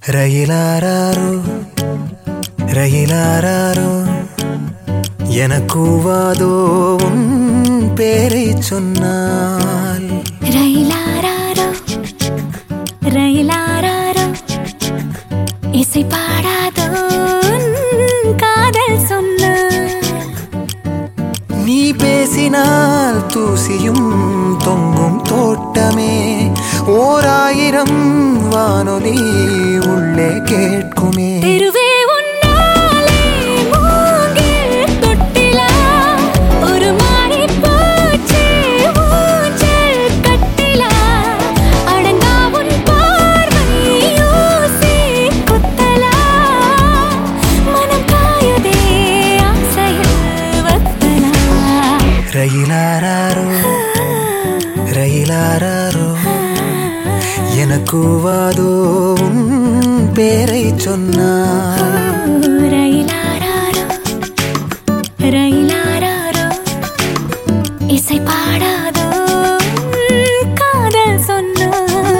ரயிலாரோ ரயிலாரோ எனக்குவாதோ உன் பேரை சொன்னால் ரயிலாரோ ரயிலாரோ இசை பாடாதோ காதல் சொன்னால் நீ பேசினால் தூசியும் தொங்கும் தோட்டமே ஓராயிரம் வானொலி உள்ளே கேட்குமே தெருவே உன்னாலே மூங்கில் தொட்டிலா ஒரு மாறி போச்சு ஊஞ்சல் கட்டிலா அடங்கா உன் பார்வை யோசி குத்தலா மனம் காயுதே ஆசையில் வத்தலா ரயிலாரோ ரயிலாரோ எனக்குவாதோ உன் பேரை சொன்னால் ரயிலாரோ ரயிலாரோ இசை பாடாதோ காதல் சொன்னால்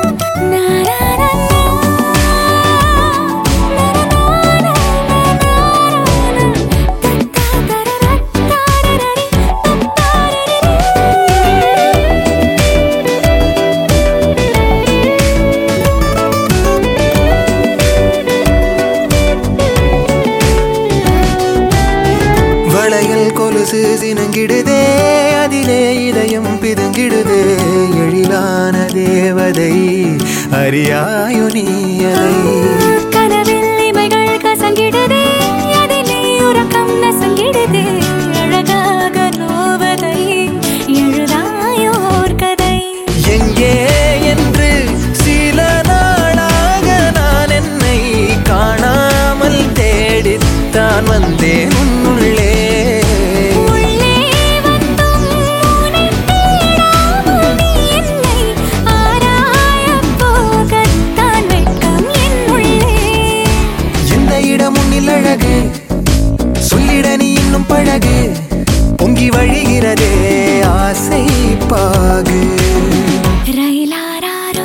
வளையல் கொலுசு சினங்கிடுதே அதிலே இதயம் பிதுங்கிடுதே எழிலான தேவதை அறியாயோ நீயதை கனவில் இமைகள் கசங்கிடுதே அதிலே உறக்கம் நசங்கிடுதே அழகாக நோவதை எழுதாயோர் கதை எங்கே என்று சில நாளாக நான் என்னை காணாமல் தேடித்தான் வந்தேன் உன்னுள்ளே உள்ளே வந்தும் உன்னை தேடாமல் நீ என்னை ஆராயப் போகத்தான் வெட்கம் என் உள்ளே எந்த இடம் உன்னில் அழகு சொல்லிட நீ இன்னும் பழகு பொங்கி வழிகிறதே ஆசை பாகு ரயிலாரோ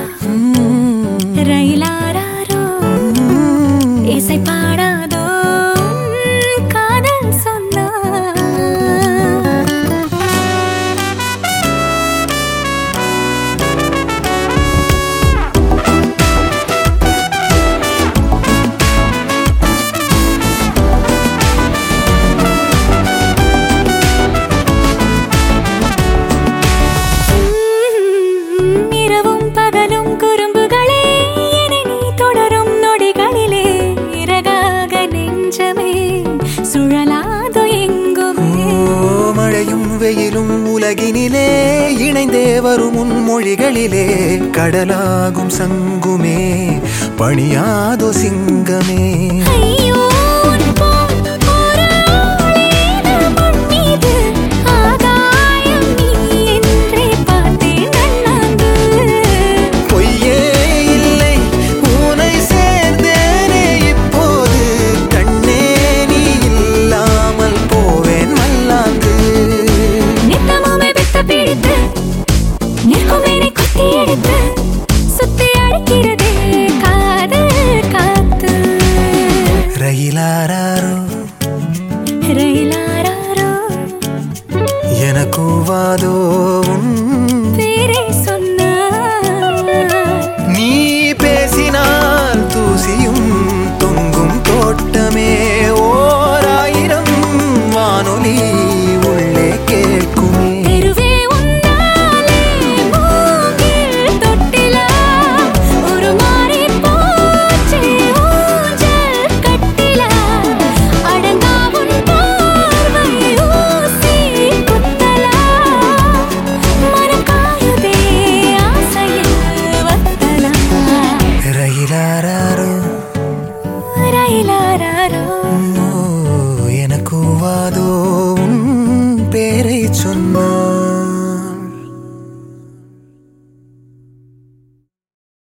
ரயிலாரோ இசை பாடாதோ காதல் சொன்னால் இரவும் பகலும் குறும்புகளே என்னை நீ தொடரும் நொடிகளிலே இறகாக நெஞ்சமே சுழலாதோ எங்குமே ஓ மழையும் வெயிலும் உலகினிலே இணைந்தே வரும் உன் மொழிகளிலே கடலாகும் சங்குமே பணியாதோ சிங்கமே ஐயோ